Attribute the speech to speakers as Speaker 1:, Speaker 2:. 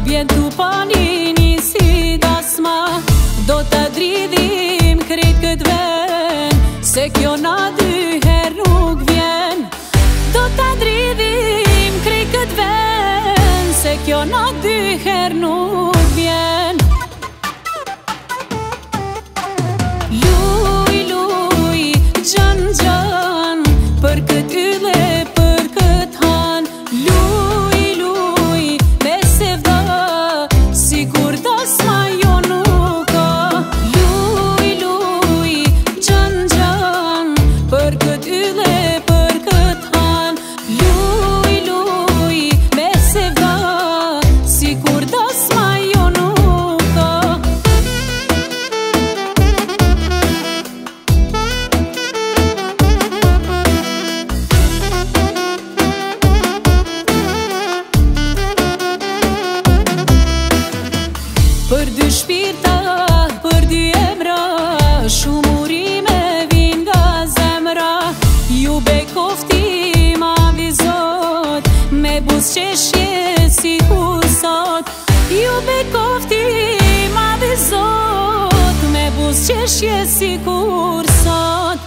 Speaker 1: bjen tu panini si dasma. Do të dridhim krejt këtë ven, se kjo na dy her nuk vjen. Do të dridhim krejt këtë ven, se kjo na dy her nuk vjen. Luj, luj, gjan, gjan, për këtë yle, për këtë han. Luj, luj, me sevda, sigur dasma jo nuk ka. Luj, luj, gjan, gjan, për këtë yle, për këtë han. Luj, luj, me sevda, sigur dasma jo nuk ka. Për dy shpirta, për dy emra, shumë urime vin nga zemra. Ju bekofti ma vizot, me buzëqeshje si kur sot. Ju bekofti ma vizot, me buzëqeshje si kur sot.